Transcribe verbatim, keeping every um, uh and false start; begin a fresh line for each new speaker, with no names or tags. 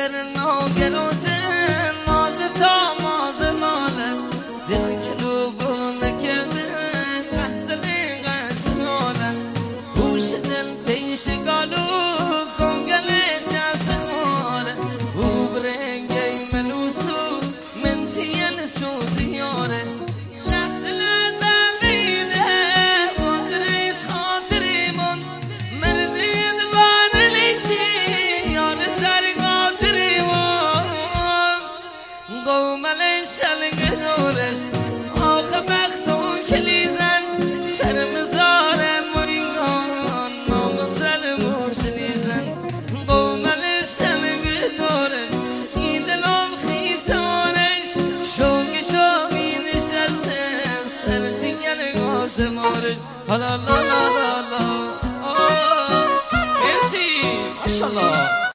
گر ناگر و زن ماز تا ماز ماله دل کلوبو نکرده قصد قصد ماله بوش دل پیش گالو کنگل چست خواره او برنگی ملوسو من تین سوزیاره لحظه لحظه دیده خاطرش خاطریمون مردی دلوان لیشی یار سر خاطریمون قوملش شلنگ دورش آخه بخصون کلیزن سر مزار مرینگان نام سلموش لیزن قوملش شلنگ دورش این دلم خیسانش شونگ شومی نشستن سر تینگل آزمارش لا لا لا لا لا مرسی ماشالله.